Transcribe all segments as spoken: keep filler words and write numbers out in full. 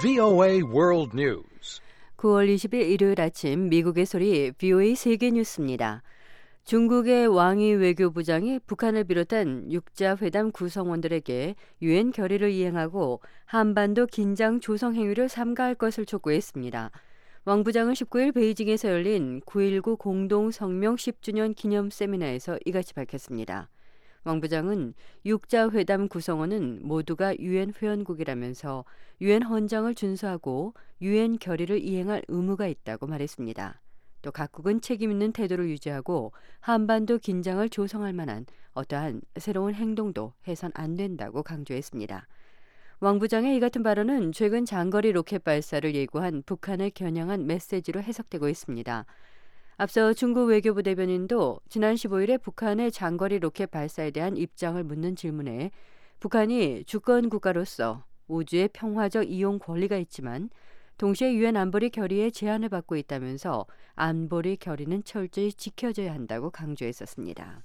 브이오에이 World News. 구월 이십일 일요일 아침 미국의 소리 브이오에이 세계뉴스입니다. 중국의 왕이 외교부장이 북한을 비롯한 육자 회담 구성원들에게 유엔 결의를 이행하고 한반도 긴장 조성 행위를 삼가할 것을 촉구했습니다. 왕 부장은 십구일 베이징에서 열린 구일구 공동성명 십 주년 기념 세미나에서 이같이 밝혔습니다. 왕 부장은 육자 회담 구성원은 모두가 유엔 회원국이라면서 유엔 헌장을 준수하고 유엔 결의를 이행할 의무가 있다고 말했습니다. 또 각국은 책임 있는 태도를 유지하고 한반도 긴장을 조성할 만한 어떠한 새로운 행동도 해선 안 된다고 강조했습니다. 왕 부장의 이 같은 발언은 최근 장거리 로켓 발사를 예고한 북한을 겨냥한 메시지로 해석되고 있습니다. 앞서 중국 외교부 대변인도 지난 십오일에 북한의 장거리 로켓 발사에 대한 입장을 묻는 질문에 북한이 주권 국가로서 우주의 평화적 이용 권리가 있지만 동시에 유엔 안보리 결의에 제한을 받고 있다면서 안보리 결의는 철저히 지켜져야 한다고 강조했었습니다.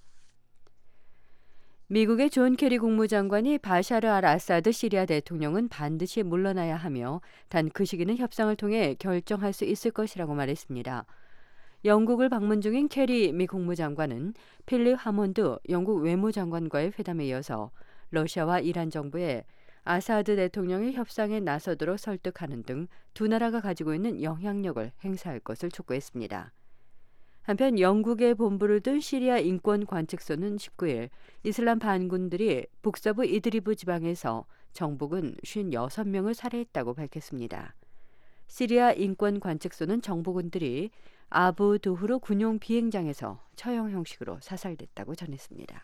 미국의 존 케리 국무장관이 바샤르 알 아사드 시리아 대통령은 반드시 물러나야 하며 단 그 시기는 협상을 통해 결정할 수 있을 것이라고 말했습니다. 영국을 방문 중인 케리 미 국무장관은 필립 하몬드 영국 외무장관과의 회담에 이어서 러시아와 이란 정부에 아사드 대통령의 협상에 나서도록 설득하는 등 두 나라가 가지고 있는 영향력을 행사할 것을 촉구했습니다. 한편 영국의 본부를 둔 시리아 인권관측소는 십구일 이슬람 반군들이 북서부 이드리브 지방에서 정복은 오십육 명을 살해했다고 밝혔습니다. 시리아 인권관측소는 정복군들이 아부 두후르 군용 비행장에서 처형 형식으로 사살됐다고 전했습니다.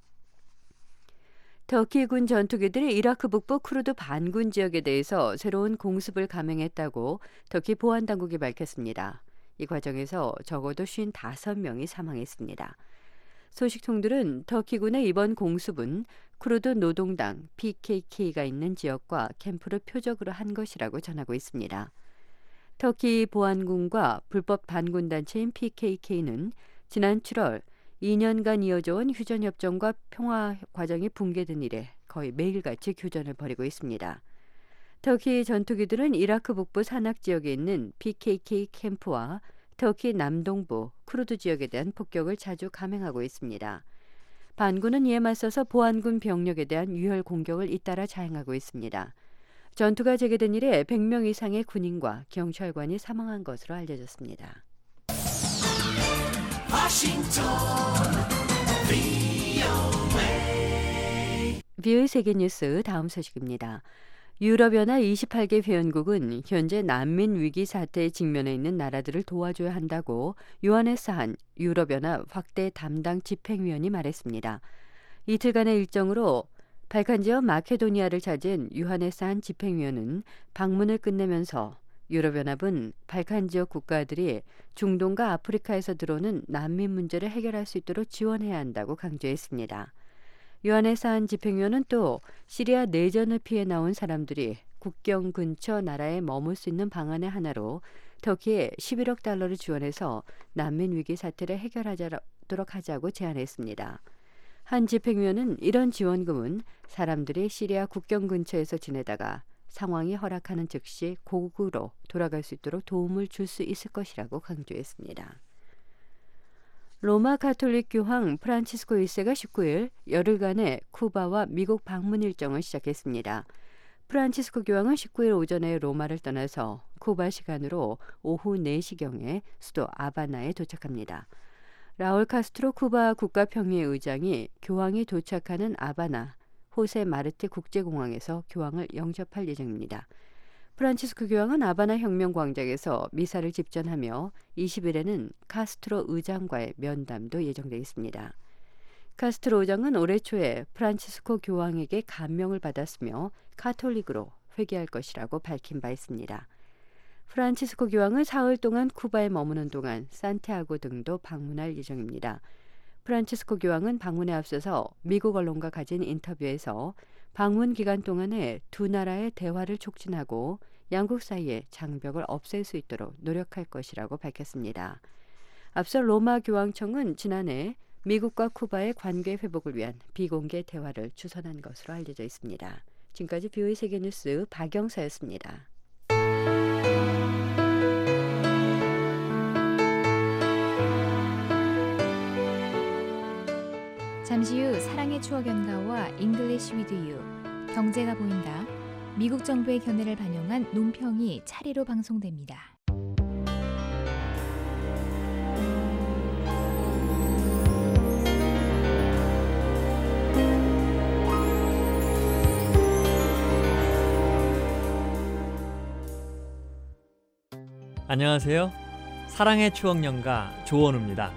터키군 전투기들이 이라크 북부 쿠르드 반군 지역에 대해서 새로운 공습을 감행했다고 터키 보안당국이 밝혔습니다. 이 과정에서 적어도 오십오 명이 사망했습니다. 소식통들은 터키군의 이번 공습은 쿠르드 노동당 피케이케이가 있는 지역과 캠프를 표적으로 한 것이라고 전하고 있습니다. 터키 보안군과 불법 반군단체인 피케이케이는 지난 칠월 이 년간 이어져온 휴전협정과 평화 과정이 붕괴된 이래 거의 매일같이 교전을 벌이고 있습니다. 터키 전투기들은 이라크 북부 산악 지역에 있는 피케이케이 캠프와 터키 남동부 쿠르드 지역에 대한 폭격을 자주 감행하고 있습니다. 반군은 이에 맞서서 보안군 병력에 대한 유혈 공격을 잇따라 자행하고 있습니다. 전투가 재개된 이래 백 명 이상의 군인과 경찰관이 사망한 것으로 알려졌습니다. 브이오에이 세계뉴스 다음 소식입니다. 유럽연합 이십팔 개 회원국은 현재 난민 위기 사태에 직면해 있는 나라들을 도와줘야 한다고 요하네스한 유럽연합 확대 담당 집행위원이 말했습니다. 이틀간의 일정으로 발칸 지역 마케도니아를 찾은 요하네스한 집행위원은 방문을 끝내면서 유럽연합은 발칸 지역 국가들이 중동과 아프리카에서 들어오는 난민 문제를 해결할 수 있도록 지원해야 한다고 강조했습니다. 요하네스한 집행위원은 또 시리아 내전을 피해 나온 사람들이 국경 근처 나라에 머물 수 있는 방안의 하나로 터키에 십일억 달러를 지원해서 난민 위기 사태를 해결하도록 하자고 제안했습니다. 한 집행위원은 이런 지원금은 사람들이 시리아 국경 근처에서 지내다가 상황이 허락하는 즉시 고국으로 돌아갈 수 있도록 도움을 줄 수 있을 것이라고 강조했습니다. 로마 가톨릭 교황 프란치스코 일 세가 십구일 열흘간의 쿠바와 미국 방문 일정을 시작했습니다. 프란치스코 교황은 십구일 오전에 로마를 떠나서 쿠바 시간으로 오후 네 시경에 수도 아바나에 도착합니다. 라울 카스트로 쿠바 국가평의회 의장이 교황이 도착하는 아바나 호세 마르티 국제공항에서 교황을 영접할 예정입니다. 프란치스코 교황은 아바나 혁명광장에서 미사를 집전하며 이십일에는 카스트로 의장과의 면담도 예정돼 있습니다. 카스트로 의장은 올해 초에 프란치스코 교황에게 감명을 받았으며 가톨릭으로 회귀할 것이라고 밝힌 바 있습니다. 프란치스코 교황은 사흘 동안 쿠바에 머무는 동안 산티아고 등도 방문할 예정입니다. 프란치스코 교황은 방문에 앞서서 미국 언론과 가진 인터뷰에서 방문 기간 동안에 두 나라의 대화를 촉진하고 양국 사이의 장벽을 없앨 수 있도록 노력할 것이라고 밝혔습니다. 앞서 로마 교황청은 지난해 미국과 쿠바의 관계 회복을 위한 비공개 대화를 주선한 것으로 알려져 있습니다. 지금까지 브이오에이 세계뉴스 박영사였습니다. 잠시 후 사랑의 추억 연가와 잉글리시 위드 유, 경제가 보인다. 미국 정부의 견해를 반영한 논평이 차례로 방송됩니다. 안녕하세요. 사랑의 추억 연가 조원우입니다.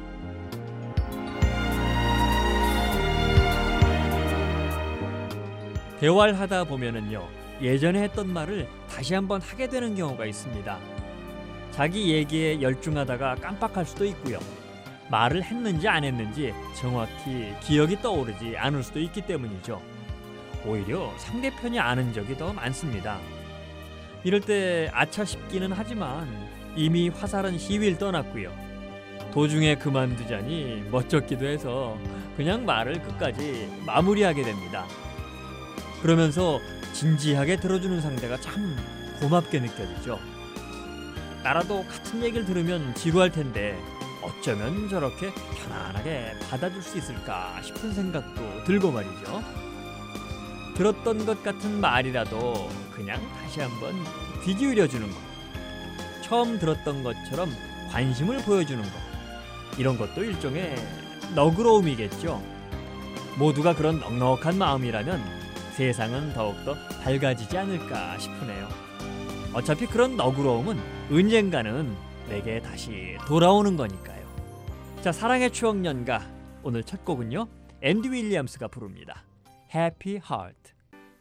대화를 하다 보면은요, 예전에 했던 말을 다시 한번 하게 되는 경우가 있습니다. 자기 얘기에 열중하다가 깜빡할 수도 있고요. 말을 했는지 안 했는지 정확히 기억이 떠오르지 않을 수도 있기 때문이죠. 오히려 상대편이 아는 적이 더 많습니다. 이럴 때 아차 싶기는 하지만 이미 화살은 시위를 떠났고요. 도중에 그만두자니 멋쩍기도 해서 그냥 말을 끝까지 마무리하게 됩니다. 그러면서 진지하게 들어주는 상대가 참 고맙게 느껴지죠. 나라도 같은 얘기를 들으면 지루할 텐데 어쩌면 저렇게 편안하게 받아줄 수 있을까 싶은 생각도 들고 말이죠. 들었던 것 같은 말이라도 그냥 다시 한번 귀 기울여주는 것, 처음 들었던 것처럼 관심을 보여주는 것, 이런 것도 일종의 너그러움이겠죠. 모두가 그런 넉넉한 마음이라면 세상은 더욱더 밝아지지 않을까 싶으네요. 어차피 그런 너그러움은 언젠가는 내게 다시 돌아오는 거니까요. 자, 사랑의 추억 연가, 오늘 첫 곡은요, 앤디 윌리엄스가 부릅니다. Happy Heart.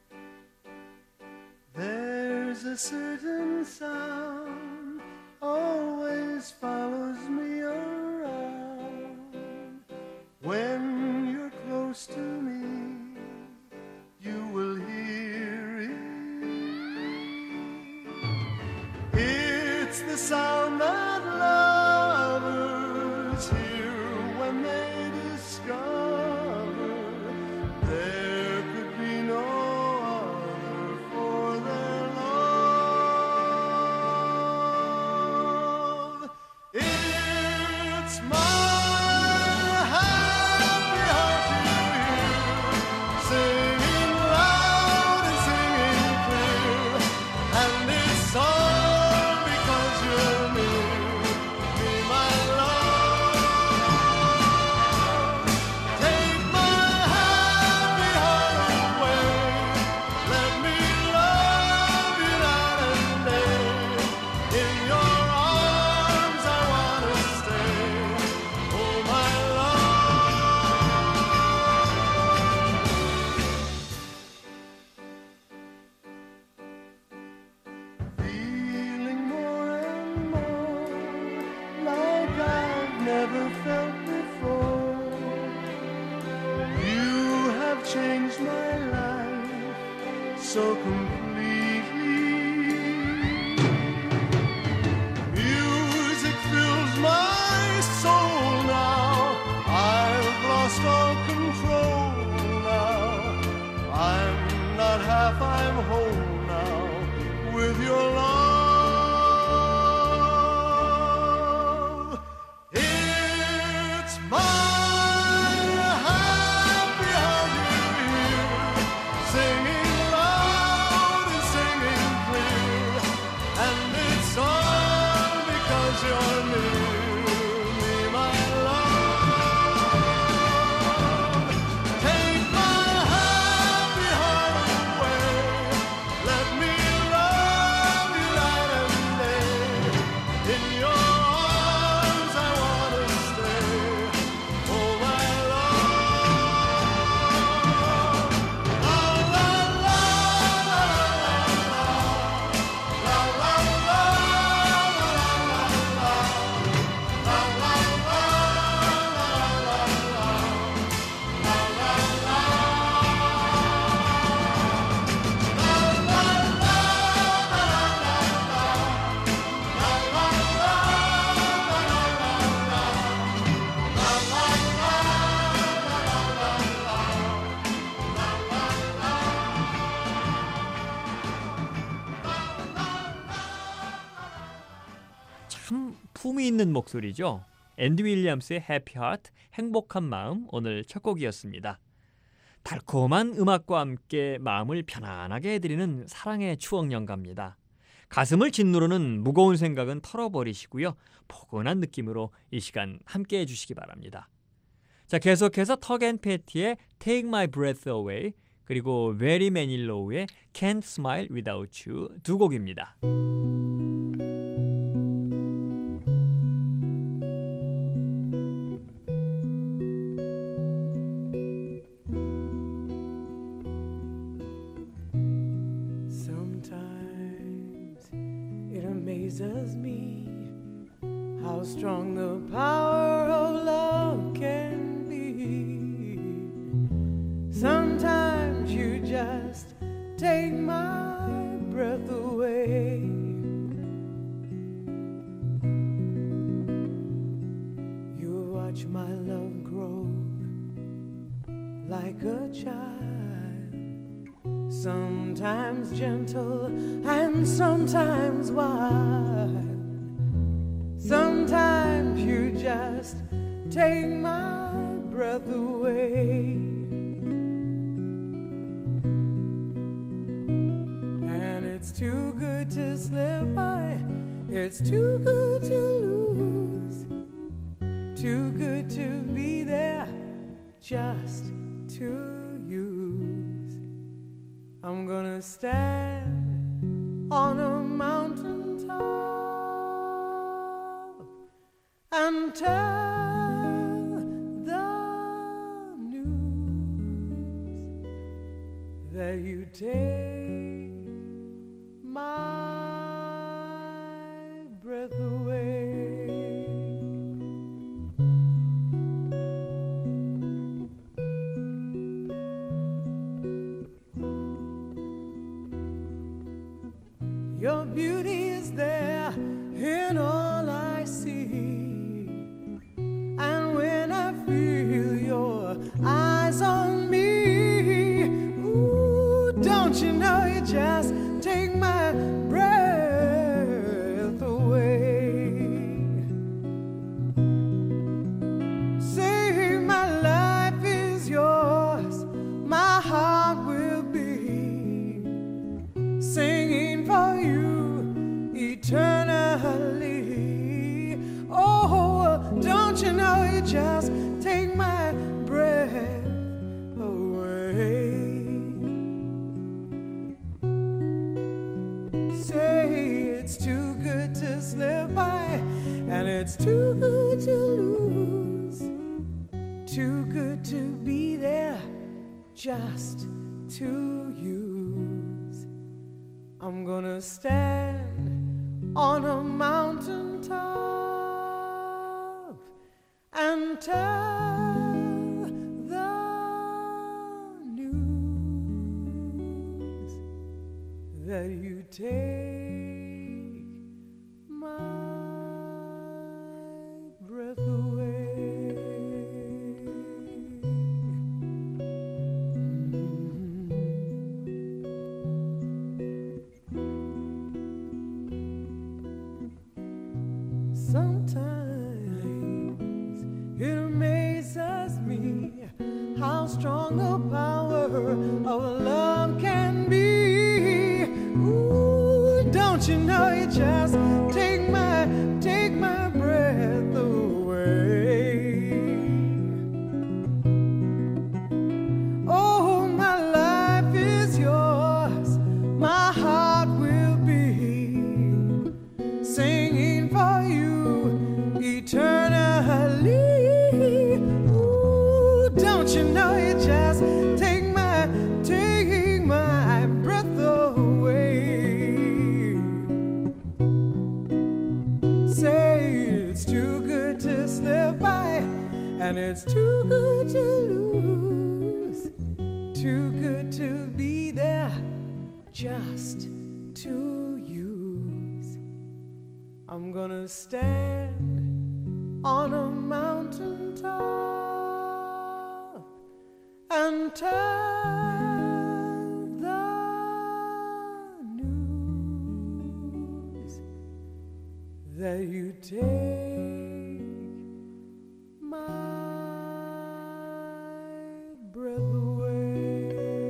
There's a certain sound always follows me around. When you're close to me, you will hear it. It's the sound that lovers hear when they discover there could be no other for their love. It's my happy heart to hear singing loud and singing clear, and it's all because you're near me, my love. Take my happy heart away, let me love you night and day. In your arms I wanna stay, oh my love. Feeling more and more like I've never felt before. You have changed my life so completely. Music fills my soul now. I've lost all control now. I'm not half, I'm whole now with your love. It's my happy heart you hear singing loud 품위 있는 목소리죠. 앤디 윌리엄스의 해피 하트, 행복한 마음, 오늘 첫 곡이었습니다. 달콤한 음악과 함께 마음을 편안하게 해드리는 사랑의 추억 연가입니다. 가슴을 짓누르는 무거운 생각은 털어버리시고요. 포근한 느낌으로 이 시간 함께 해주시기 바랍니다. 자, 계속해서 턱 앤 패티의 Take My Breath Away, 그리고 베리 매닐로우의 Can't Smile Without You 두 곡입니다. Sometimes it amazes me how strong the power of love can be. Sometimes you just take my breath away. You watch my love grow like a child, sometimes gentle and sometimes wild. Sometimes you just take my breath away. And it's too good to slip by, it's too good to lose, too good to be there just to use. I'm gonna stand on a mountain top and tell the news that you take my breath away. Your beauty is there in all I see, and when I feel your eyes on me, ooh, don't you know you just take my breath away. Say my life is yours, my heart will be singing for you eternally. Oh, don't you know you just take my breath away. Say it's too good to slip by, and it's too good to lose, too good to be there just to use. I'm gonna stand on a mountain top and tell the news that you take my breath away. Sometimes it amazes me how strong the power of love can be. Ooh, don't you know you just take my, take my breath away. Oh, my life is yours, my heart will be singing for you eternally. Ooh, don't you know you just take my, take my breath away. Say it's too good to slip by, and it's too good to lose, too good to be there just to use. I'm gonna stand on a mountain top and tell the news that that you take my breath away.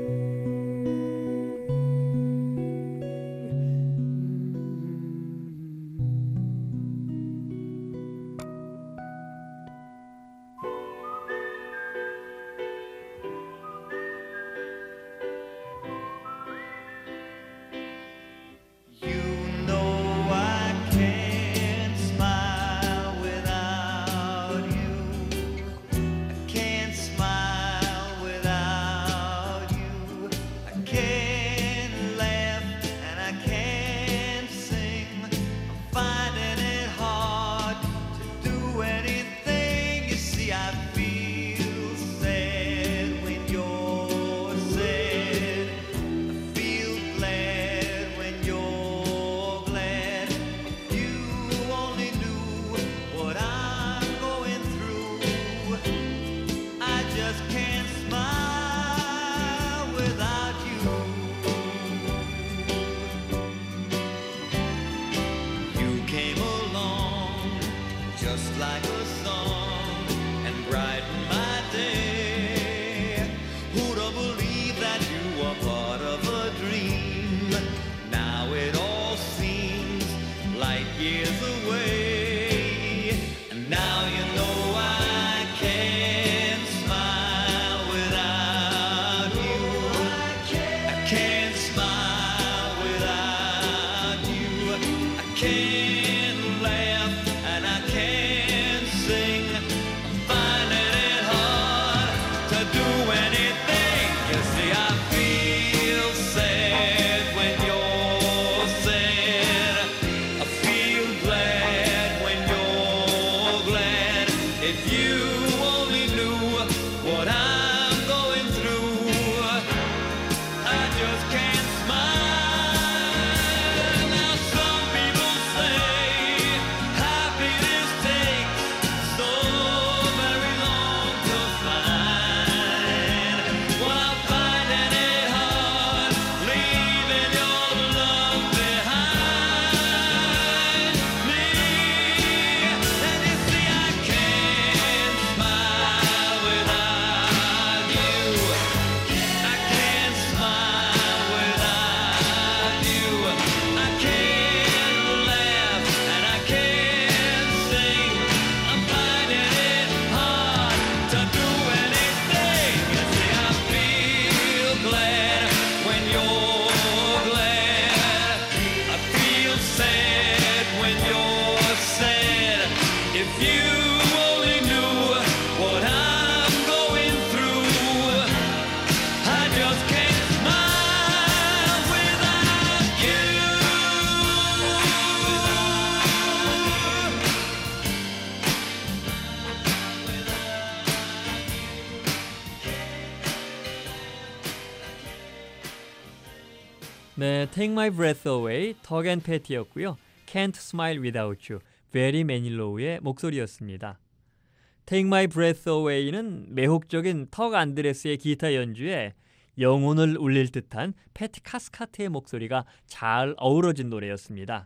네, Take My Breath Away, Tug and Patty였고요. Can't Smile Without You, Barry Manilow의 목소리였습니다. Take My Breath Away는 매혹적인 턱 안드레스의 기타 연주에 영혼을 울릴 듯한 패티 카스카트의 목소리가 잘 어우러진 노래였습니다.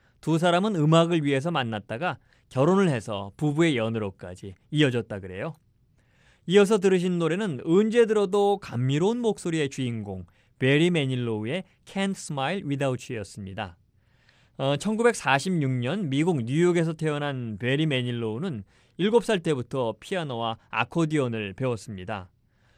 두 사람은 음악을 위해서 만났다가 결혼을 해서 부부의 연으로까지 이어졌다 그래요. 이어서 들으신 노래는 언제 들어도 감미로운 목소리의 주인공 베리 매닐로우의 Can't Smile Without You였습니다. 어, 천구백사십육 년 미국 뉴욕에서 태어난 베리 매닐로우는 일곱 살 때부터 피아노와 아코디언을 배웠습니다.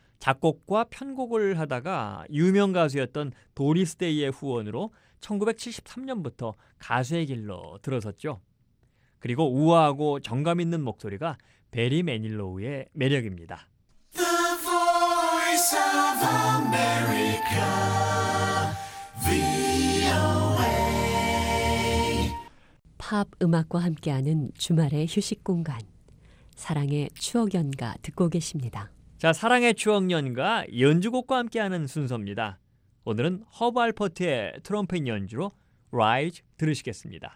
작곡과 편곡을 하다가 유명 가수였던 도리스 데이의 후원으로 천구백칠십삼 년부터 가수의 길로 들어섰죠. 그리고 우아하고 정감 있는 목소리가 베리 매닐로우의 매력입니다. The Voice of America, 브이오에이. 팝 음악과 함께하는 주말의 휴식 공간, 사랑의 추억 연가 듣고 계십니다. 자, 사랑의 추억 연가 연주곡과 함께하는 순서입니다. 오늘은 허브 알퍼트의 트럼펫 연주로 Rise 들으시겠습니다.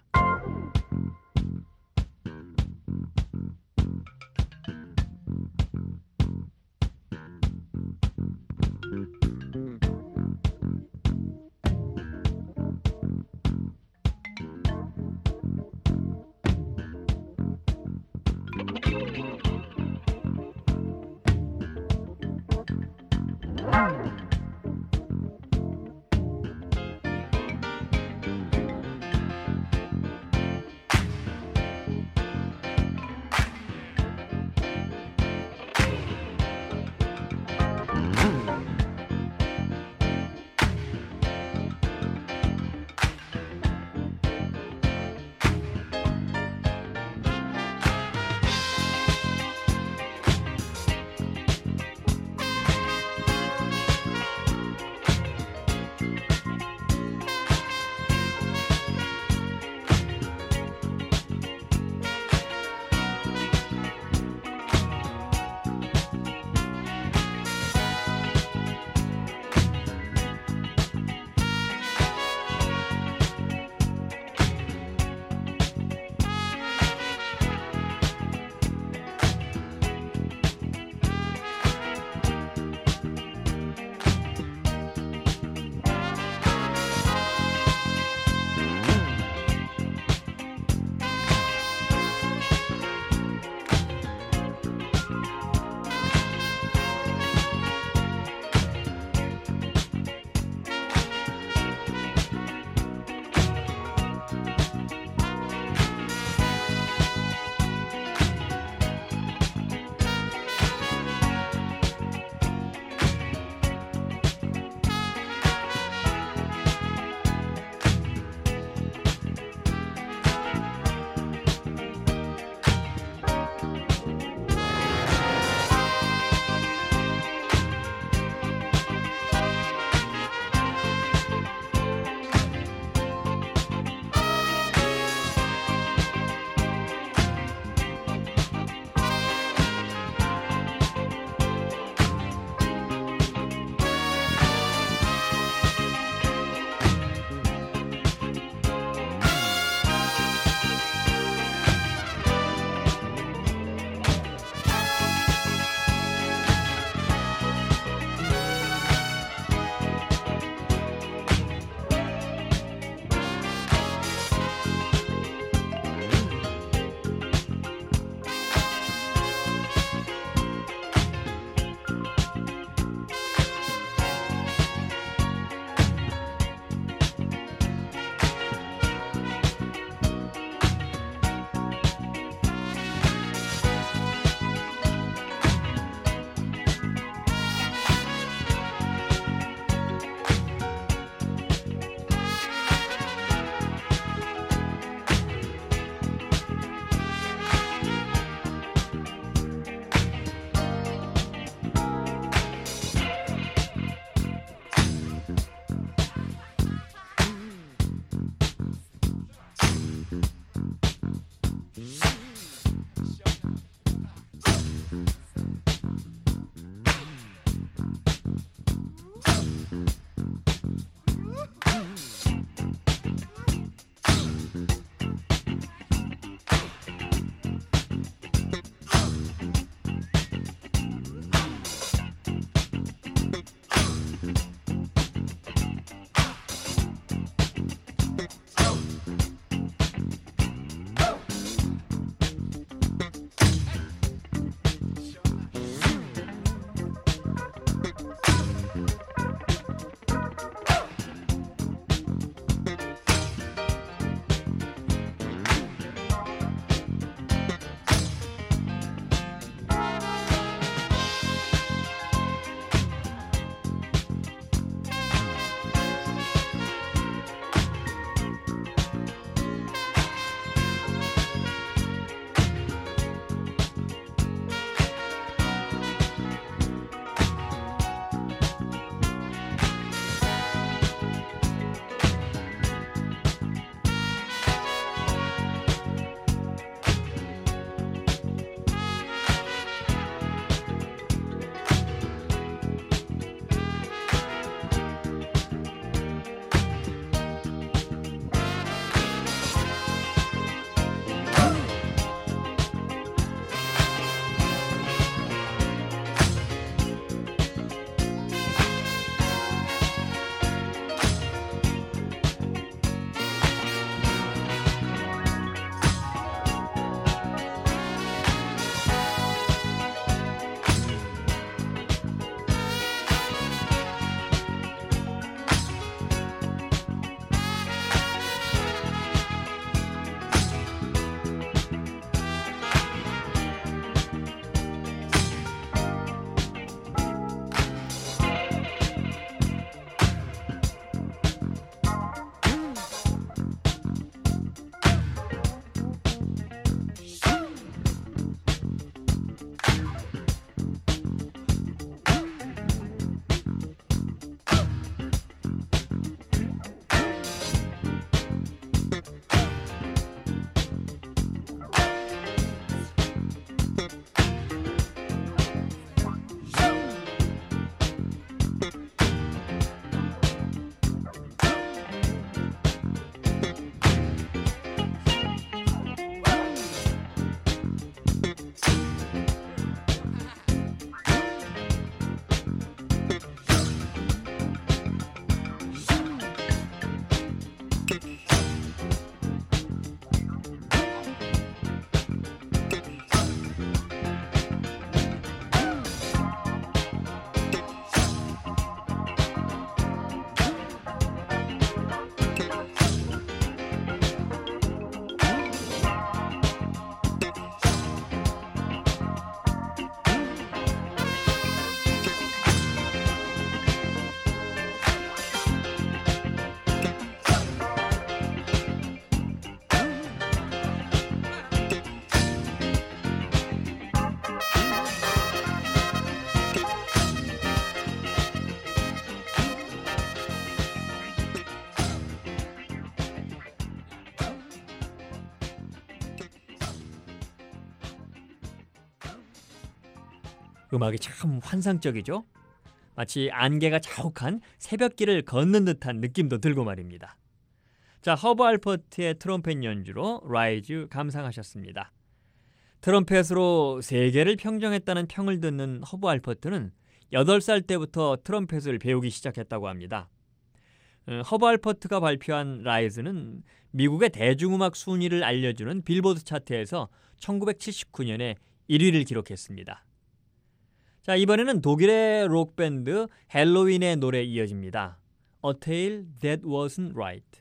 음악이 참 환상적이죠. 마치 안개가 자욱한 새벽길을 걷는 듯한 느낌도 들고 말입니다. 자, 허브 알퍼트의 트럼펫 연주로 라이즈 감상하셨습니다. 트럼펫으로 세계를 평정했다는 평을 듣는 허브 알퍼트는 여덟 살 때부터 트럼펫을 배우기 시작했다고 합니다. 허브 알퍼트가 발표한 라이즈는 미국의 대중음악 순위를 알려주는 빌보드 차트에서 천구백칠십구 년에 일 위를 기록했습니다. 자, 이번에는 독일의 록밴드 헬로윈의 노래 이어집니다. A Tale That Wasn't Right.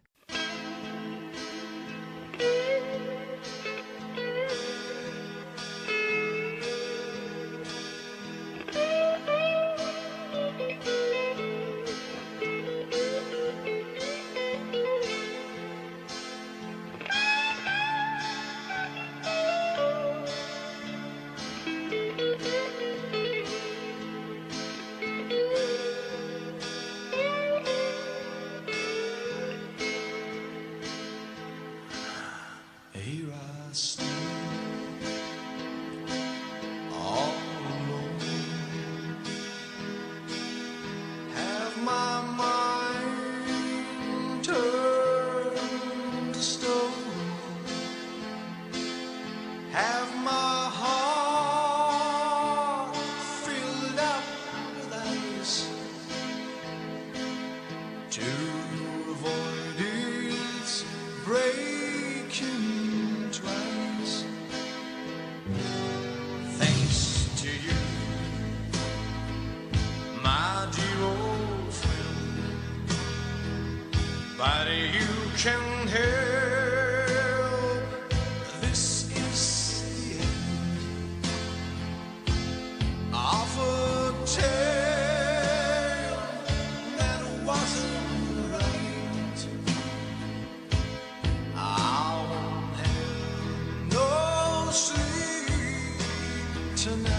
But you can help. This is the end of a tale that wasn't right. I won't have no sleep tonight.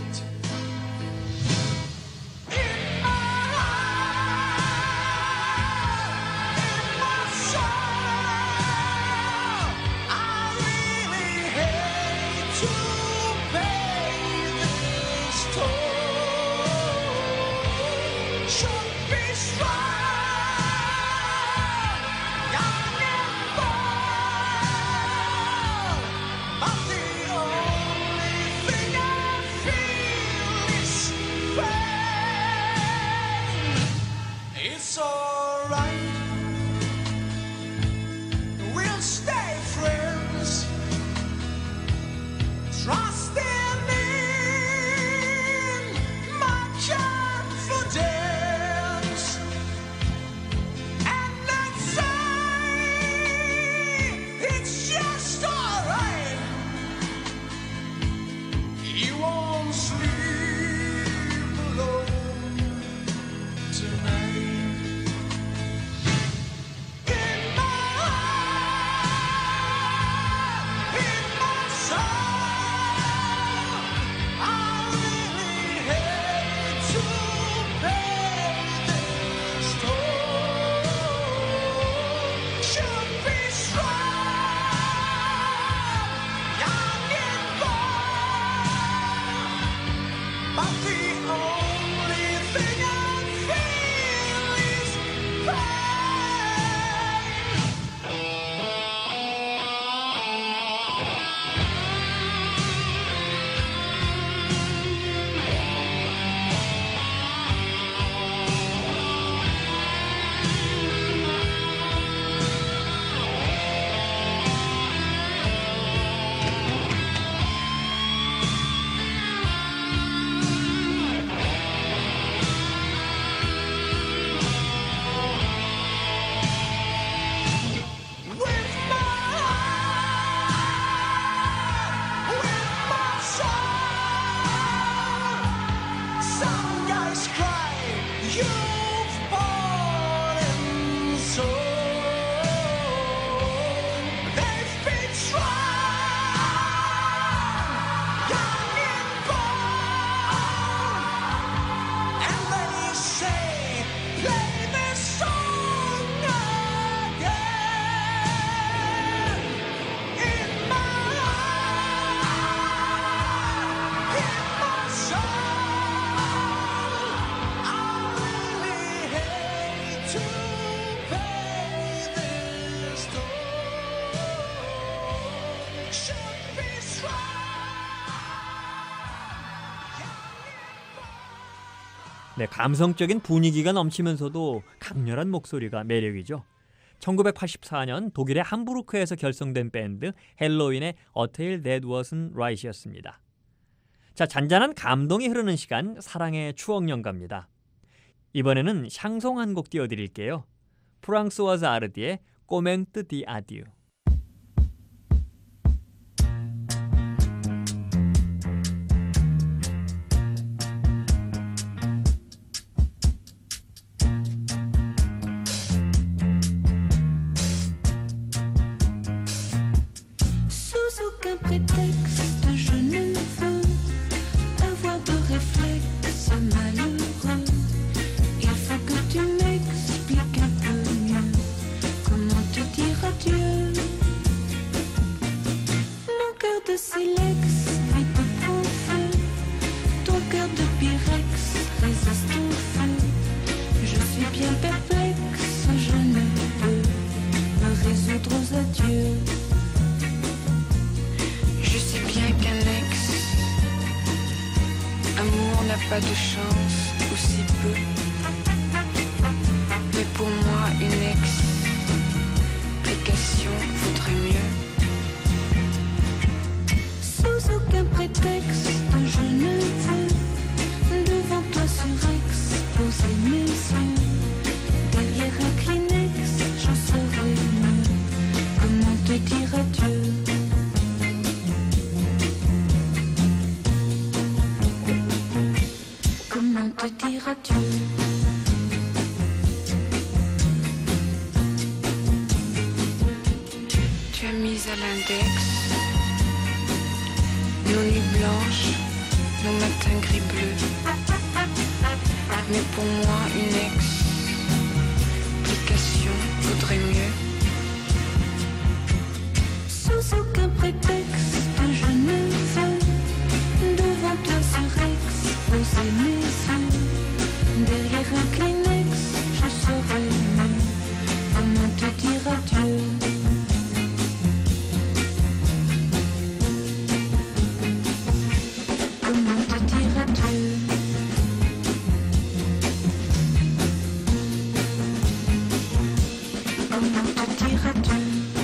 It's alright, we'll stay friends, trusting in my confidence, and then say it's just alright. You won't sleep alone tonight. 네, 감성적인 분위기가 넘치면서도 강렬한 목소리가 매력이죠. 천구백팔십사 년 독일의 함부르크에서 결성된 밴드 헬로윈의 A Tale That Wasn't Right이었습니다. 자, 잔잔한 감동이 흐르는 시간, 사랑의 추억 연가입니다. 이번에는 샹송 한 곡 띄워드릴게요. 프랑스와즈 아르디의 꼬맹뜨 디 아디유. Pas de chance, ou si peu. Mais pour moi, une explication vaudrait mieux. Sous aucun prétexte, je ne veux devant toi surexposer mes yeux. Derrière un Kleenex, j'en saurais mieux. Comment te dire adieu? Te dire adieu. Tu as mis à l'index nos nuits blanches, nos matins gris bleus. Mais pour moi, une explication vaudrait mieux. Sous aucun prétexte, je ne veux devant toi surexposer mes yeux. Derrière un Kleenex, je saurais mieux comment te dire adieu. Comment te dire adieu. Comment te dire adieu.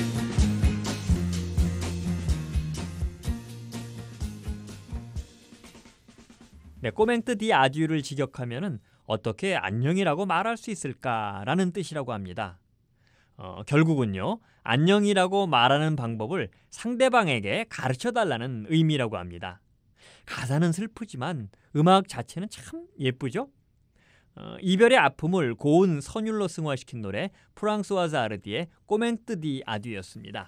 네, 꼬맹뜨 디 아디유를 직역하면은 어떻게 안녕이라고 말할 수 있을까라는 뜻이라고 합니다. 어, 결국은요, 안녕이라고 말하는 방법을 상대방에게 가르쳐달라는 의미라고 합니다. 가사는 슬프지만 음악 자체는 참 예쁘죠? 어, 이별의 아픔을 고운 선율로 승화시킨 노래 프랑스와즈 아르디의 꼬맹뜨 디 아디유였습니다.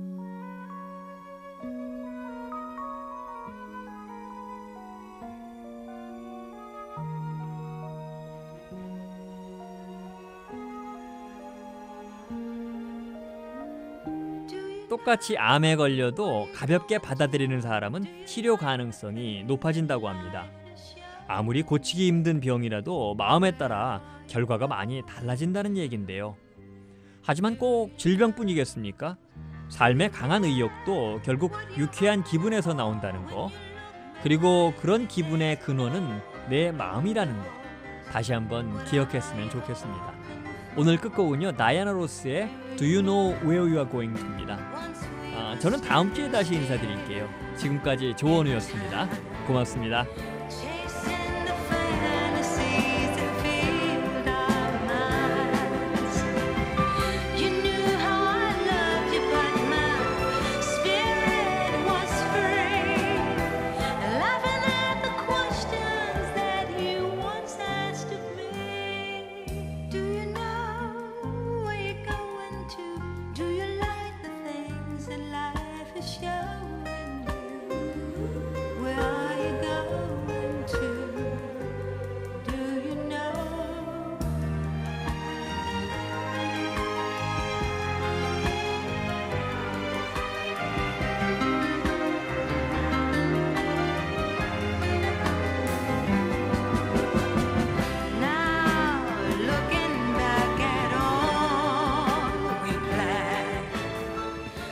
똑같이 암에 걸려도 가볍게 받아들이는 사람은 치료 가능성이 높아진다고 합니다. 아무리 고치기 힘든 병이라도 마음에 따라 결과가 많이 달라진다는 얘기인데요. 하지만 꼭 질병뿐이겠습니까? 삶의 강한 의욕도 결국 유쾌한 기분에서 나온다는 거. 그리고 그런 기분의 근원은 내 마음이라는 거. 다시 한번 기억했으면 좋겠습니다. 오늘 끝곡은요, 다이아나 로스의 Do You Know Where You Are Going To입니다. 아, 저는 다음 주에 다시 인사드릴게요. 지금까지 조원우였습니다. 고맙습니다.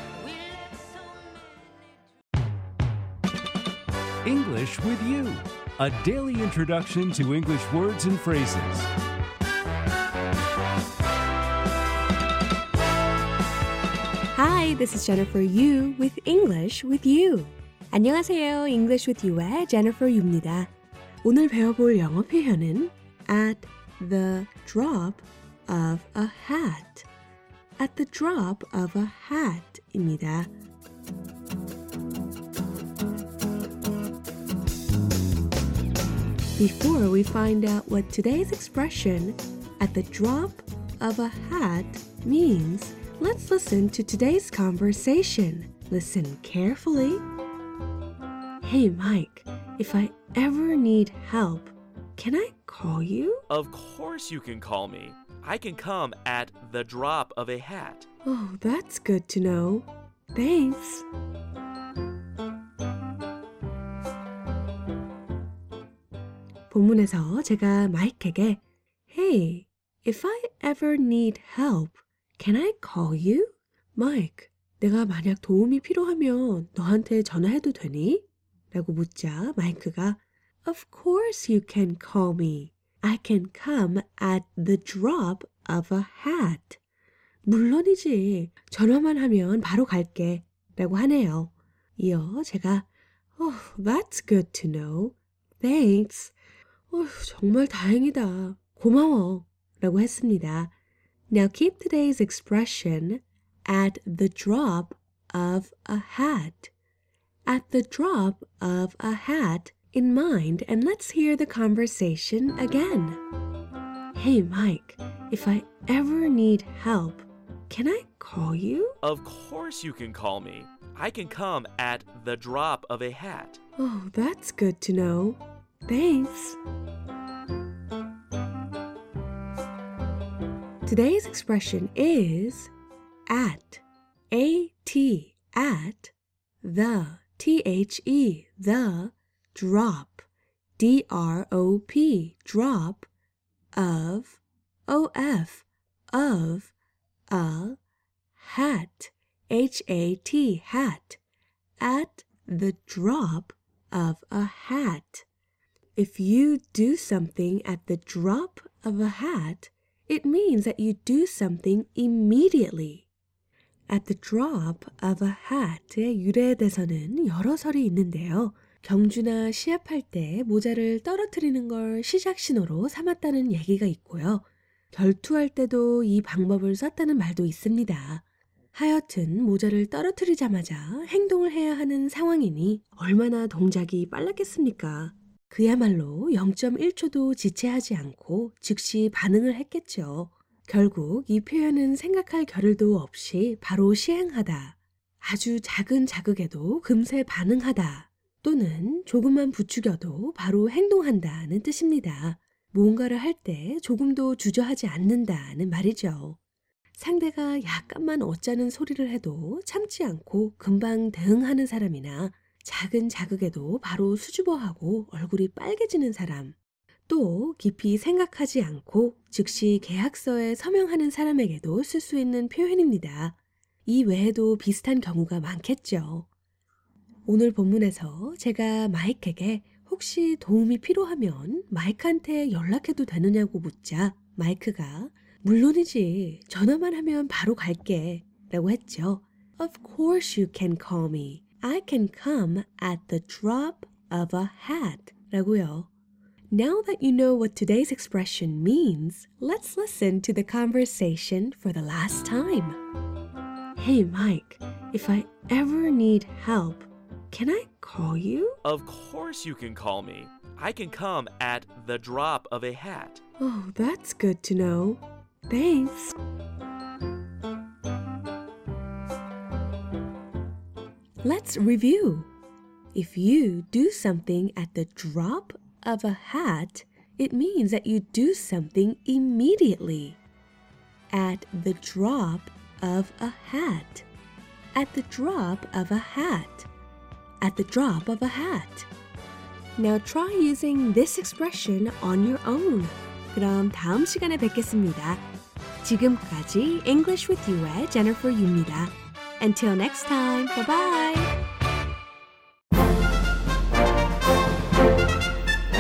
English with you. a daily introduction to English words and phrases. Hi, this is Jennifer Yu with English with You. 안녕하세요. English with You의 Jennifer Yu입니다. 오늘 배워볼 영어 표현은 at the drop of a hat. At the drop of a hat입니다. Before we find out what today's expression, at the drop of a hat, means, let's listen to today's conversation. Listen carefully. Hey, Mike, if I ever need help, can I call you? Of course you can call me. I can come at the drop of a hat. Oh, that's good to know. Thanks. 본문에서 제가 마이크에게 Hey, if I ever need help, can I call you? Mike, 내가 만약 도움이 필요하면 너한테 전화해도 되니? 라고 묻자 마이크가 Of course you can call me. I can come at the drop of a hat. 물론이지. 전화만 하면 바로 갈게. 라고 하네요. 이어 제가 Oh, that's good to know. Thanks. 어휴, 정말 다행이다. 고마워. 라고 했습니다. Now keep today's expression at the drop of a hat. At the drop of a hat in mind, and let's hear the conversation again. Hey, Mike, if I ever need help, can I call you? Of course you can call me. I can come at the drop of a hat. Oh, that's good to know. Thanks. Today's expression is at, A-T, at, the, T-H-E, the, drop, D R O P, drop, of, O F, of, a, hat, H A T, hat, at the drop of a hat. If you do something at the drop of a hat, it means that you do something immediately. At the drop of a hat의 유래에대해서는 여러 설이 있는데요. 경주나 시합할 때 모자를 떨어뜨리는 걸 시작 신호로 삼았다는 얘기가 있고요. 결투할 때도 이 방법을 썼다는 말도 있습니다. 하여튼 모자를 떨어뜨리자마자 행동을 해야 하는 상황이니 얼마나 동작이 빨랐겠습니까? 그야말로 영 점 일 초도 지체하지 않고 즉시 반응을 했겠죠. 결국 이 표현은 생각할 겨를도 없이 바로 시행하다, 아주 작은 자극에도 금세 반응하다, 또는 조금만 부추겨도 바로 행동한다는 뜻입니다. 뭔가를 할 때 조금도 주저하지 않는다는 말이죠. 상대가 약간만 어짜는 소리를 해도 참지 않고 금방 대응하는 사람이나 작은 자극에도 바로 수줍어하고 얼굴이 빨개지는 사람, 또 깊이 생각하지 않고 즉시 계약서에 서명하는 사람에게도 쓸 수 있는 표현입니다. 이 외에도 비슷한 경우가 많겠죠. 오늘 본문에서 제가 마이크에게 혹시 도움이 필요하면 마이크한테 연락해도 되느냐고 묻자 마이크가 물론이지. 전화만 하면 바로 갈게. 라고 했죠. Of course you can call me. I can come at the drop of a hat. 라고요. Now that you know what today's expression means, let's listen to the conversation for the last time. Hey, Mike, if I ever need help, can I call you? Of course you can call me. I can come at the drop of a hat. Oh, that's good to know. Thanks. Let's review. If you do something at the drop of a hat, it means that you do something immediately. At the drop of a hat. At the drop of a hat. At the drop of a hat. Now try using this expression on your own. 그럼 다음 시간에 뵙겠습니다. 지금까지 English with You의 Jennifer Yu입니다. Until next time, bye-bye!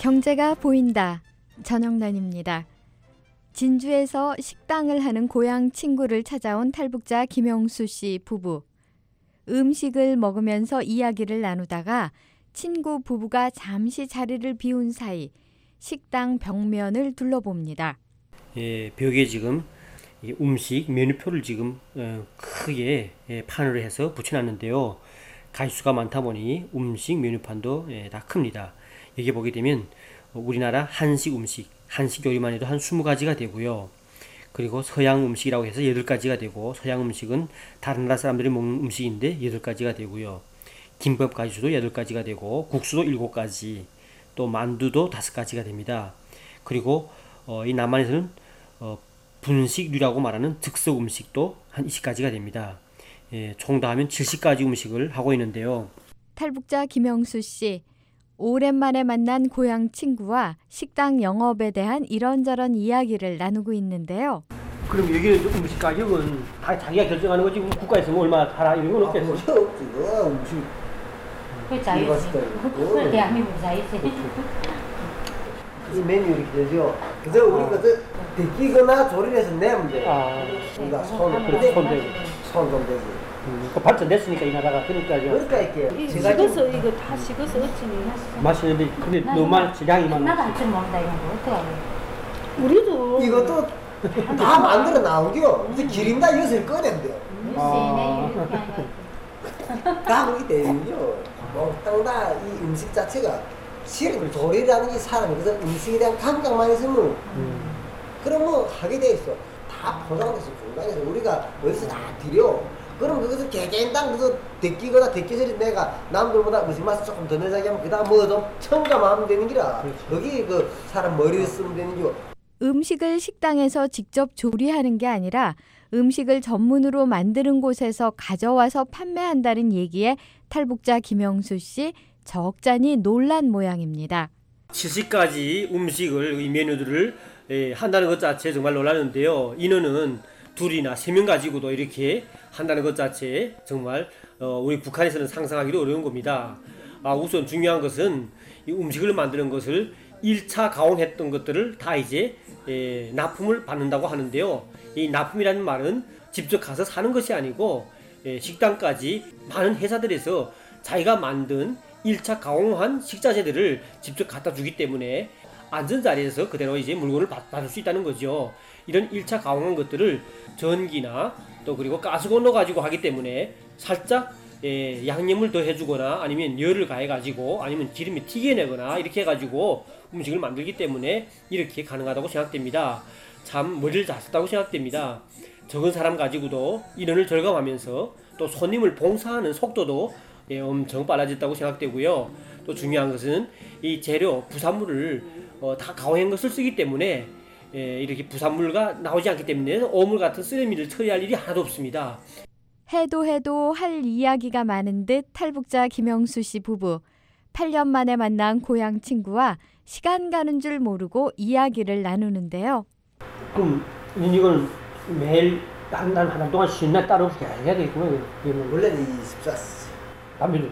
경제가 보인다. 전영란입니다. 진주에서 식당을 하는 고향 친구를 찾아온 탈북자 김영수 씨 부부. 음식을 먹으면서 이야기를 나누다가 친구 부부가 잠시 자리를 비운 사이 식당 벽면을 둘러봅니다. 예, 벽에 지금 음식 메뉴표를 지금 크게 판을 해서 붙여놨는데요. 가짓수가 많다 보니 음식 메뉴판도 다 큽니다. 여기 보게 되면 우리나라 한식 음식, 한식 요리만 해도 한 스무 가지가 되고요. 그리고 서양 음식이라고 해서 여덟 가지가 되고, 서양 음식은 다른 나라 사람들이 먹는 음식인데 여덟 가지가 되고요. 김밥 가지수도 여덟 가지가 되고, 국수도 일곱 가지, 또 만두도 다섯 가지가 됩니다. 그리고 어, 이 남한에서는 어, 분식류라고 말하는 즉석 음식도 한 이십 가지가 됩니다. 예, 총 다 하면 칠십 가지 음식을 하고 있는데요. 탈북자 김영수 씨, 오랜만에 만난 고향 친구와 식당 영업에 대한 이런저런 이야기를 나누고 있는데요. 그럼 여기는 음식 가격은 다 자기가 결정하는 거지 국가에서 뭐 얼마 팔아 이런 건 없겠어? 없지. 어, 음식 그 자유지. 그걸 대한민국 자유지. 이 메뉴 이렇게 되죠. 그래서 우리 것을 데끼거나 조리를 해서 내면 돼. 아, 우리가 손, 그렇지, 손 대고. 손 좀 되지. 음, 그 발전됐으니까 이 나라가 그러니까요. 그러니까 이렇게 식어서 이거 다 식어서 어찌니 맛있는데 근데 너무 많 양이 많아. 나도 할 줄 모른다 이런 거 어떡하게. 우리도 이것도 다 만들어 나오죠. 이제 기린다 이것을 꺼낸대요. 아. 다 그렇기 때문이죠. 뭐 땅다 이 음식 자체가 실은 조리라는 게 사람이 그래서 음식에 대한 감각만 있으면 음. 그럼 뭐 하게 돼 있어. 다 포장돼서 중간에서 우리가 어디서 다 드려. 그럼 그것을 개개인당 그래서 데끼거나 데끼서리 내가 남들보다 음식 맛을 조금 더 내자기 하면 그다음 뭐 좀 첨가하면 되는 기라. 그렇지. 거기 그 사람 머리를 쓰면 되는 겨. 음식을 식당에서 직접 조리하는 게 아니라 음식을 전문으로 만드는 곳에서 가져와서 판매한다는 얘기에 탈북자 김영수 씨 적잖이 놀란 모양입니다. 칠십 가지 음식을 이 메뉴들을 예, 한다는 것 자체에 정말 놀랐는데요. 인원은 둘이나 세 명 가지고도 이렇게 한다는 것 자체에 정말 어, 우리 북한에서는 상상하기도 어려운 겁니다. 아, 우선 중요한 것은 이 음식을 만드는 것을 일 차 가공했던 것들을 다 이제 예, 납품을 받는다고 하는데요. 이 납품이라는 말은 직접 가서 사는 것이 아니고 예, 식당까지 많은 회사들에서 자기가 만든 일 차 가공한 식자재들을 직접 갖다 주기 때문에 안전자리에서 그대로 이제 물건을 받을 수 있다는 거죠. 이런 일 차 가공한 것들을 전기나 또 그리고 가스로 넣어 가지고 하기 때문에 살짝 예, 양념을 더 해주거나 아니면 열을 가해 가지고 아니면 기름이 튀게 내거나 이렇게 해 가지고 음식을 만들기 때문에 이렇게 가능하다고 생각됩니다. 참 머리를 잘 썼다고 생각됩니다. 적은 사람 가지고도 인원을 절감하면서 또 손님을 봉사하는 속도도 예, 엄청 빨라졌다고 생각되고요. 또 중요한 것은 이 재료 부산물을 어, 다 가공한 것을 쓰기 때문에 예, 이렇게 부산물가 나오지 않기 때문에 오물 같은 쓰레기를 처리할 일이 하나도 없습니다. 해도 해도 할 이야기가 많은 듯 탈북자 김영수 씨 부부. 팔 년 만에 만난 고향 친구와 시간 가는 줄 모르고 이야기를 나누는데요. 그럼 이건 매일 한 달, 한 달 동안 쉬는 날 따로 해야 되겠구나. 원래는 이십사 시. 밤에도.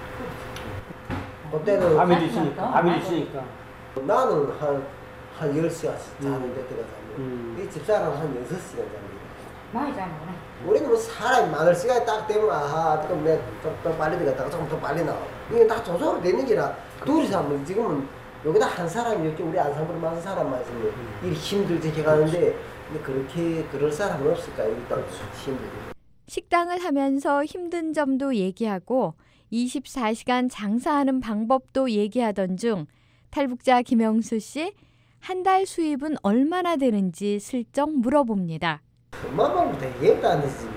그때는 밤에도 있으니까. 밤에도 있으니까. 나는 한, 한 열 시간 자는데 들어가면 음. 이 집사람은 한 여섯 시간 잡니다. 많이 자는구나. 우리는 뭐 사람이 많을 시간이 딱 되면 아하 조금 내가 좀 더 빨리 들어갔다가 조금 더 빨리 나와. 이게 다 조성으로 되는 게라 둘이서 하면 지금은 여기다 한 사람이 이렇게 우리 안산부로 많은 사람만 있으면 음. 일이 힘들게 해가는데 근데 그렇게 그럴 사람은 없을까? 일단 힘들게. 식당을 하면서 힘든 점도 얘기하고 이십사 시간 장사하는 방법도 얘기하던 중 탈북자 김영수 씨 한 달 수입은 얼마나 되는지 슬쩍 물어봅니다. 엄마만 되겠다 안 되지.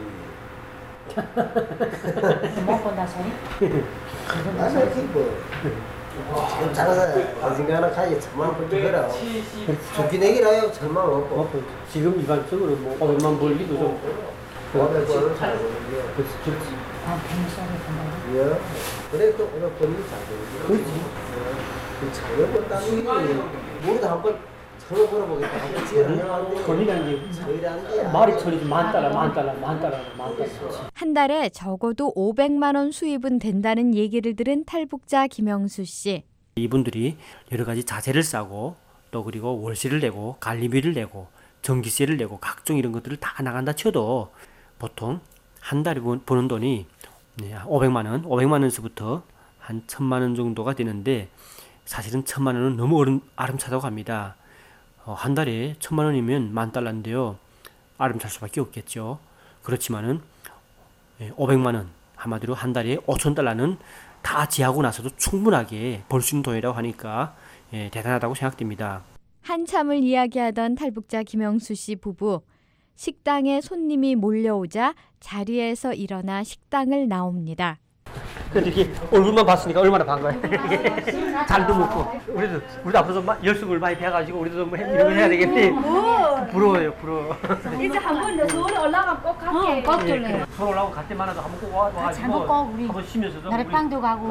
못 본다 소리? 맞아 기뻐. 지금 장사 어딘가나 가지 천만 원 벌기라. 좋긴 얘기라요 천만 원 없고. 지금 일반적으로 뭐 오백만 벌기도 좀. 오백 원을 잘 버는데. 그렇지, 그렇지. 아, 백만 원 예. 그래 또 오백 번이 잘 버는 거지. 잘 벌었다는 게 우리도 한번 처음 벌어보겠다. 한번 지어내는데. 권이라는 게 말이 처리지 만 달러, 만 달러, 만 달러, 만 달러. 한 달에 적어도 오백만 원 수입은 된다는 얘기를 들은 탈북자 김영수 씨. 이분들이 여러 가지 자재를 싸고 또 그리고 월세를 내고 관리비를 내고 전기세를 내고 각종 이런 것들을 다 나간다 쳐도 보통 한 달에 버는 돈이 오백만 원, 오백만 원에서부터 한 천만 원 정도가 되는데 사실은 천만 원은 너무 어른, 아름차다고 합니다. 어, 한 달에 천만 원이면 만 달러인데요. 아름찰 수밖에 없겠죠. 그렇지만은 오백만 원, 한마디로 한 달에 오천 달러는 다 지하고 나서도 충분하게 벌 수 있는 돈이라고 하니까 예, 대단하다고 생각됩니다. 한참을 이야기하던 탈북자 김영수 씨 부부. 식당에 손님이 몰려오자 자리에서 일어나 식당을 나옵니다. 이렇게 얼굴만 봤으니까 얼마나 반가워요. 잘도 먹고 우리도 우리도 앞으로 열심을 많이 배워가지고 우리도 뭐 이런 거 해야 되겠지. 부러워요, 부러워. 이제 한번 서울 올라가면 꼭 갈게. 꼭 들래. 서울 올라가고 갈 때마다 한번 꼭 와가지고 한번 꼭 우리 한번 쉬면서도 나래빵도 가고.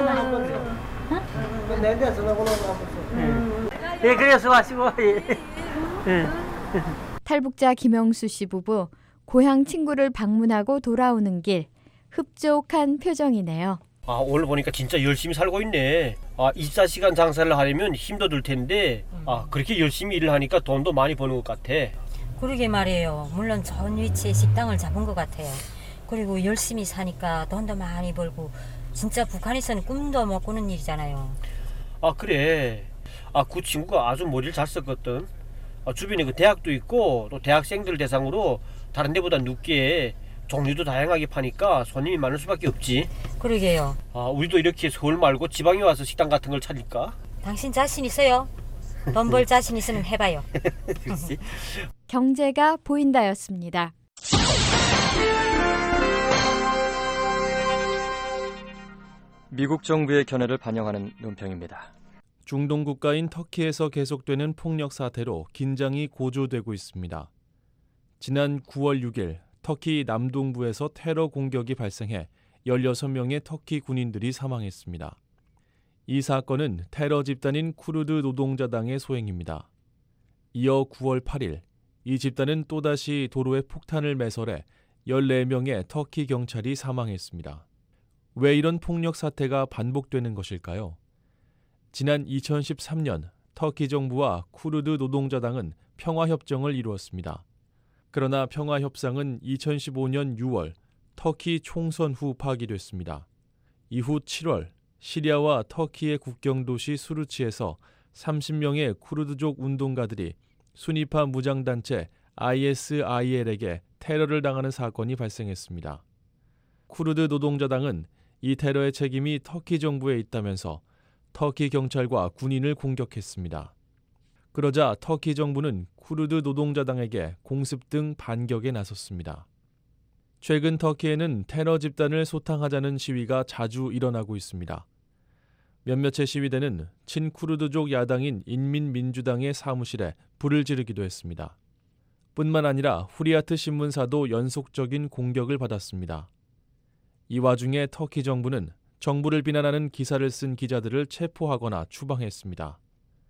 내내 전화번호 한번. 예, 그래서 마시고. 예. 탈북자 김영수 씨 부부 고향 친구를 방문하고 돌아오는 길 흡족한 표정이네요. 아, 오늘 보니까 진짜 열심히 살고 있네. 아, 이십사 시간 장사를 하려면 힘도 들 텐데 아, 그렇게 열심히 일을 하니까 돈도 많이 버는 것 같아. 그러게 말이에요. 물론 좋은 위치에 식당을 잡은 것 같아요. 그리고 열심히 사니까 돈도 많이 벌고 진짜 북한에서는 꿈도 못 꾸는 일이잖아요. 아, 그래. 아, 그 친구가 아주 머리를 잘 썼거든. 아, 주변에 그 대학도 있고 또 대학생들 대상으로 다른 데보다 늦게 종류도 다양하게 파니까 손님이 많을 수밖에 없지. 그러게요. 아, 우리도 이렇게 서울 말고 지방에 와서 식당 같은 걸 차릴까? 당신 자신 있어요? 돈 벌 자신 있으면 해봐요. 경제가 보인다였습니다. 미국 정부의 견해를 반영하는 논평입니다. 중동 국가인 터키에서 계속되는 폭력 사태로 긴장이 고조되고 있습니다. 지난 구월 육일 터키 남동부에서 테러 공격이 발생해 열여섯 명의 터키 군인들이 사망했습니다. 이 사건은 테러 집단인 쿠르드 노동자당의 소행입니다. 이어 구월 팔일 이 집단은 또다시 도로에 폭탄을 매설해 열네 명의 터키 경찰이 사망했습니다. 왜 이런 폭력 사태가 반복되는 것일까요? 지난 이천십삼 년 터키 정부와 쿠르드 노동자당은 평화협정을 이루었습니다. 그러나 평화협상은 이천십오 년 유월 터키 총선 후 파기됐습니다. 이후 칠월 시리아와 터키의 국경 도시 수르치에서 삼십 명의 쿠르드족 운동가들이 순위파 무장단체 아이에스아이엘에게 테러를 당하는 사건이 발생했습니다. 쿠르드 노동자당은 이 테러의 책임이 터키 정부에 있다면서 터키 경찰과 군인을 공격했습니다. 그러자 터키 정부는 쿠르드 노동자당에게 공습 등 반격에 나섰습니다. 최근 터키에는 테러 집단을 소탕하자는 시위가 자주 일어나고 있습니다. 몇몇의 시위대는 친쿠르드족 야당인 인민민주당의 사무실에 불을 지르기도 했습니다. 뿐만 아니라 후리아트 신문사도 연속적인 공격을 받았습니다. 이 와중에 터키 정부는 정부를 비난하는 기사를 쓴 기자들을 체포하거나 추방했습니다.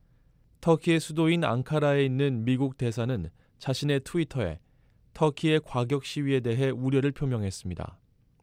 터키의 수도인 앙카라에 있는 미국 대사는 자신의 트위터에 터키의 과격 시위에 대해 우려를 표명했습니다.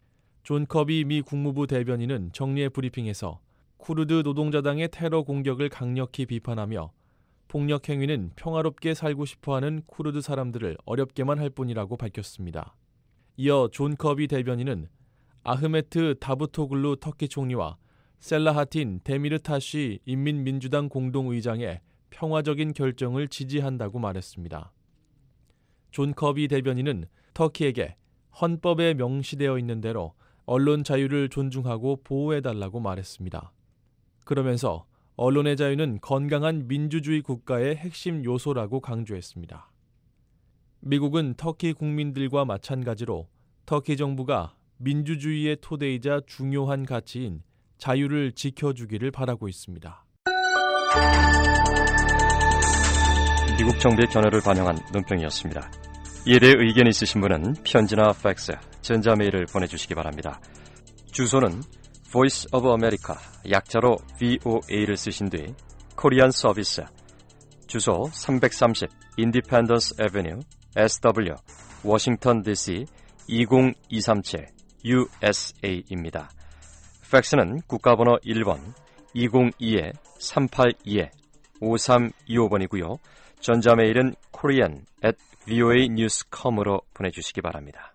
존 커비 미 국무부 대변인은 정례 브리핑에서 쿠르드 노동자당의 테러 공격을 강력히 비판하며 폭력 행위는 평화롭게 살고 싶어하는 쿠르드 사람들을 어렵게만 할 뿐이라고 밝혔습니다. 이어 존 커비 대변인은 아흐메트 다부토글루 터키 총리와 셀라하틴 데미르타시 인민민주당 공동의장의 평화적인 결정을 지지한다고 말했습니다. 존 커비 대변인은 터키에게 헌법에 명시되어 있는 대로 언론 자유를 존중하고 보호해달라고 말했습니다. 그러면서 언론의 자유는 건강한 민주주의 국가의 핵심 요소라고 강조했습니다. 미국은 터키 국민들과 마찬가지로 터키 정부가 민주주의의 토대이자 중요한 가치인 자유를 지켜주기를 바라고 있습니다. 미국 정부의 견해를 반영한 논평이었습니다. 이에 대해 의견이 있으신 분은 편지나 팩스, 전자메일을 보내주시기 바랍니다. 주소는 Voice of America, 약자로 브이오에이를 쓰신 뒤 코리안 서비스, 주소 삼백삼십 Independence Avenue, 에스더블유, 워싱턴 디씨 이공이삼칠 유에스에이입니다. 팩스는 국가번호 일 번 이공이 삼팔이 오삼이오 번이고요. 전자메일은 korean at voa news dot com으로 보내주시기 바랍니다.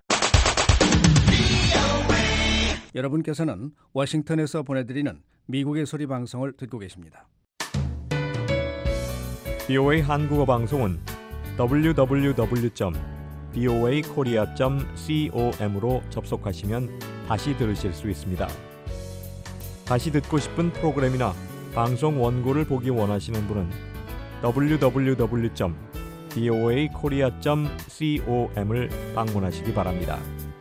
여러분께서는 워싱턴에서 보내드리는 미국의 소리 방송을 듣고 계십니다. 비오에이 한국어 방송은 더블유 더블유 더블유 점 비오에이 코리아 점 com으로 접속하시면 다시 들으실 수 있습니다. 다시 듣고 싶은 프로그램이나 방송 원고를 보기 원하시는 분은 더블유 더블유 더블유 점 비오에이 코리아 점 com을 방문하시기 바랍니다.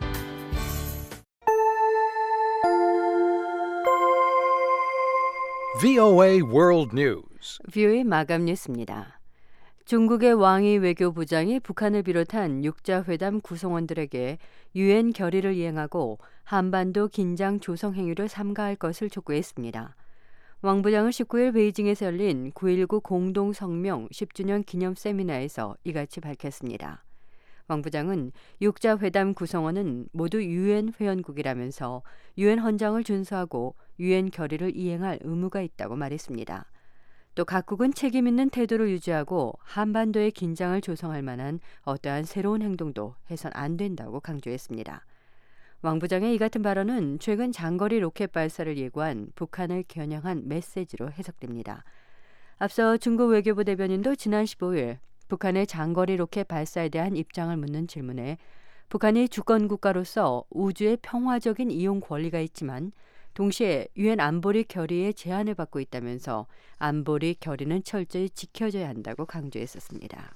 브이오에이 World News. 브이오에이 마감 뉴스입니다. 중국의 왕이 외교부장이 북한을 비롯한 육자회담 구성원들에게 유엔 결의를 이행하고 한반도 긴장 조성 행위를 삼가할 것을 촉구했습니다. 왕 부장은 십구일 베이징에서 열린 구일구 공동성명 십 주년 기념 세미나에서 이같이 밝혔습니다. 왕 부장은 육자회담 구성원은 모두 유엔 회원국이라면서 유엔 헌장을 준수하고 유엔 결의를 이행할 의무가 있다고 말했습니다. 또 각국은 책임 있는 태도를 유지하고 한반도의 긴장을 조성할 만한 어떠한 새로운 행동도 해선 안 된다고 강조했습니다. 왕 부장의 이 같은 발언은 최근 장거리 로켓 발사를 예고한 북한을 겨냥한 메시지로 해석됩니다. 앞서 중국 외교부 대변인도 지난 십오일 북한의 장거리 로켓 발사에 대한 입장을 묻는 질문에 북한이 주권 국가로서 우주의 평화적인 이용 권리가 있지만 동시에 유엔 안보리 결의의 제한을 받고 있다면서 안보리 결의는 철저히 지켜져야 한다고 강조했었습니다.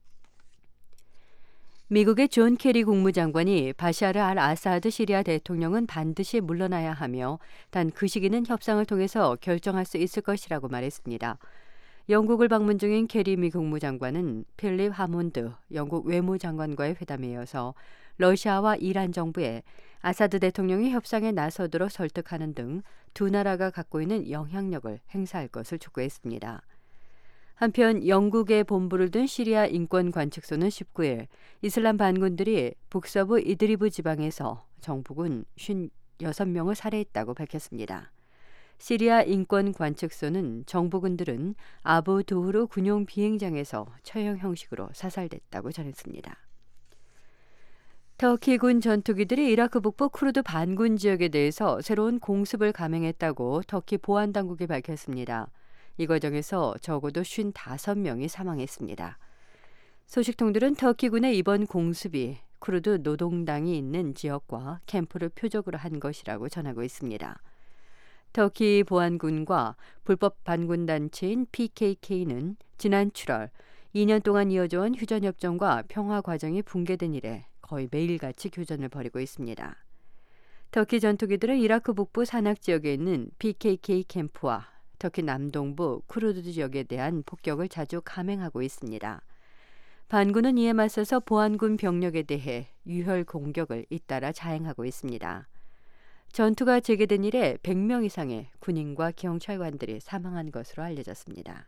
미국의 존 케리 국무장관이 바샤르 알 아사드 시리아 대통령은 반드시 물러나야 하며 단 그 시기는 협상을 통해서 결정할 수 있을 것이라고 말했습니다. 영국을 방문 중인 케리 미 국무장관은 필립 하몬드 영국 외무장관과의 회담에 이어서 러시아와 이란 정부에 아사드 대통령이 협상에 나서도록 설득하는 등 두 나라가 갖고 있는 영향력을 행사할 것을 촉구했습니다. 한편 영국의 본부를 둔 시리아 인권관측소는 십구일 이슬람 반군들이 북서부 이드리브 지방에서 정부군 오십육 명을 살해했다고 밝혔습니다. 시리아 인권관측소는 정부군들은 아부 두후르 군용 비행장에서 처형 형식으로 사살됐다고 전했습니다. 터키군 전투기들이 이라크 북부 쿠르드 반군 지역에 대해서 새로운 공습을 감행했다고 터키 보안당국이 밝혔습니다. 이 과정에서 적어도 오십오 명이 사망했습니다. 소식통들은 터키군의 이번 공습이 쿠르드 노동당이 있는 지역과 캠프를 표적으로 한 것이라고 전하고 있습니다. 터키 보안군과 불법 반군단체인 피케이케이는 지난 칠월 이 년 동안 이어져온 휴전협정과 평화 과정이 붕괴된 이래 거의 매일같이 교전을 벌이고 있습니다. 터키 전투기들은 이라크 북부 산악 지역에 있는 피케이케이 캠프와 터키 남동부 쿠르드 지역에 대한 폭격을 자주 감행하고 있습니다. 반군은 이에 맞서서 보안군 병력에 대해 유혈 공격을 잇따라 자행하고 있습니다. 전투가 재개된 이래 백 명 이상의 군인과 경찰관들이 사망한 것으로 알려졌습니다.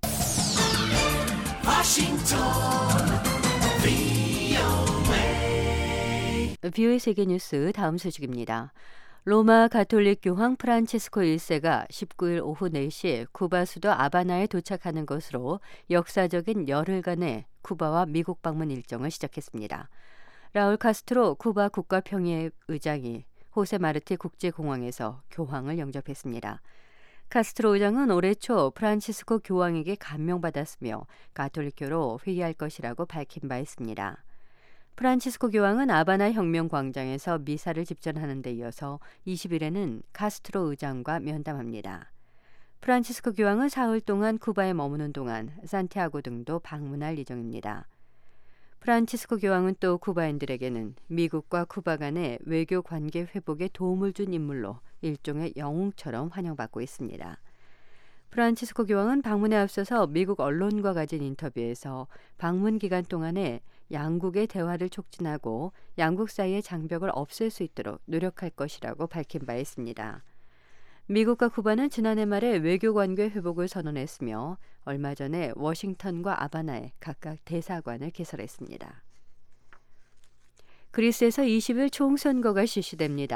비오에이 세계뉴스 다음 소식입니다. 로마 가톨릭 교황 프란치스코 일 세가 십구일 오후 네 시 쿠바 수도 아바나에 도착하는 것으로 역사적인 열흘간의 쿠바와 미국 방문 일정을 시작했습니다. 라울 카스트로 쿠바 국가평의회의장이 호세 마르티 국제공항에서 교황을 영접했습니다. 카스트로 의장은 올해 초 프란치스코 교황에게 감명받았으며 가톨릭교로 회의할 것이라고 밝힌 바 있습니다. 프란치스코 교황은 아바나 혁명광장에서 미사를 집전하는 데 이어서 이십일에는 카스트로 의장과 면담합니다. 프란치스코 교황은 사흘 동안 쿠바에 머무는 동안 산티아고 등도 방문할 예정입니다. 프란치스코 교황은 또 쿠바인들에게는 미국과 쿠바 간의 외교 관계 회복에 도움을 준 인물로 일종의 영웅처럼 환영받고 있습니다. 프란치스코 교황은 방문에 앞서서 미국 언론과 가진 인터뷰에서 방문 기간 동안에 양국의 대화를 촉진하고 양국 사이의 장벽을 없앨 수 있도록 노력할 것이라고 밝힌 바 있습니다. 미국과 쿠바는 지난해 말에 외교 관계 회복을 선언했으며 얼마 전에 워싱턴과 아바나에 각각 대사관을 개설했습니다. 그리스에서 이십일 총선거가 실시됩니다.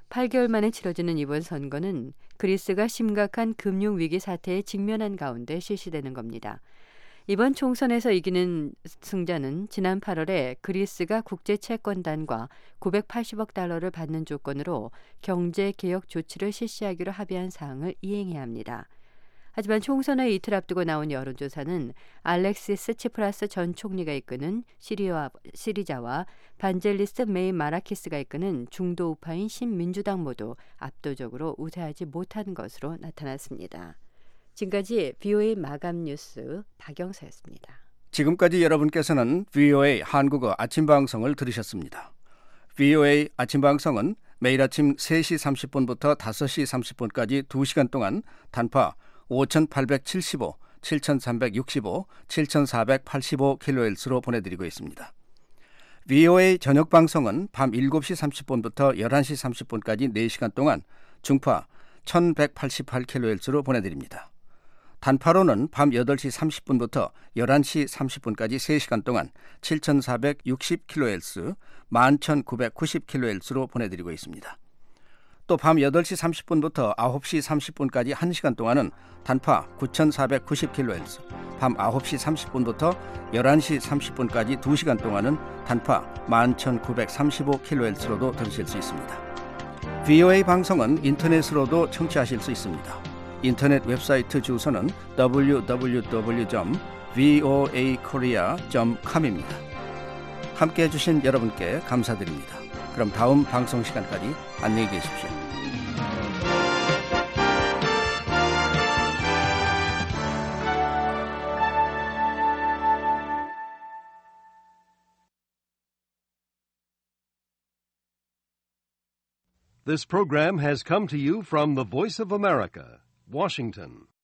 팔 개월 만에 치러지는 이번 선거는 그리스가 심각한 금융위기 사태에 직면한 가운데 실시되는 겁니다. 이번 총선에서 이기는 승자는 지난 팔월에 그리스가 국제채권단과 구백팔십억 달러를 받는 조건으로 경제개혁 조치를 실시하기로 합의한 사항을 이행해야 합니다. 하지만 총선을 이틀 앞두고 나온 여론조사는 알렉시스 치프라스 전 총리가 이끄는 시리와, 시리자와 반젤리스 메이 마라키스가 이끄는 중도 우파인 신민주당 모두 압도적으로 우세하지 못한 것으로 나타났습니다. 지금까지 브이오에이 마감 뉴스 박영서였습니다. 지금까지 여러분께서는 브이오에이 한국어 아침 방송을 들으셨습니다. 브이오에이 아침 방송은 매일 아침 세 시 삼십 분부터 다섯 시 삼십 분까지 두 시간 동안 단파 오천팔백칠십오, 칠천삼백육십오, 칠천사백팔십오 킬로헤르츠로 보내드리고 있습니다. 브이오에이 저녁 방송은 밤 일곱 시 삼십 분부터 열한 시 삼십 분까지 네 시간 동안 중파 천백팔십팔 킬로헤르츠로 보내드립니다. 단파로는 밤 여덟 시 삼십 분부터 열한 시 삼십 분까지 세 시간 동안 칠천사백육십 킬로헤르츠, 만 천구백구십 킬로헤르츠로 보내드리고 있습니다. 또 밤 여덟 시 삼십 분부터 아홉 시 삼십 분까지 한 시간 동안은 단파 구천사백구십 킬로헤르츠, 밤 아홉 시 삼십 분부터 열한 시 삼십 분까지 두 시간 동안은 단파 만 천구백삼십오 킬로헤르츠로도 들으실 수 있습니다. 브이오에이 방송은 인터넷으로도 청취하실 수 있습니다. 인터넷 웹사이트 주소는 더블유 더블유 더블유 점 브이오에이 코리아 점 컴입니다. 함께해 주신 여러분께 감사드립니다. 그럼 다음 방송 시간까지 안녕히 계십시오. This program has come to you from the Voice of America, Washington.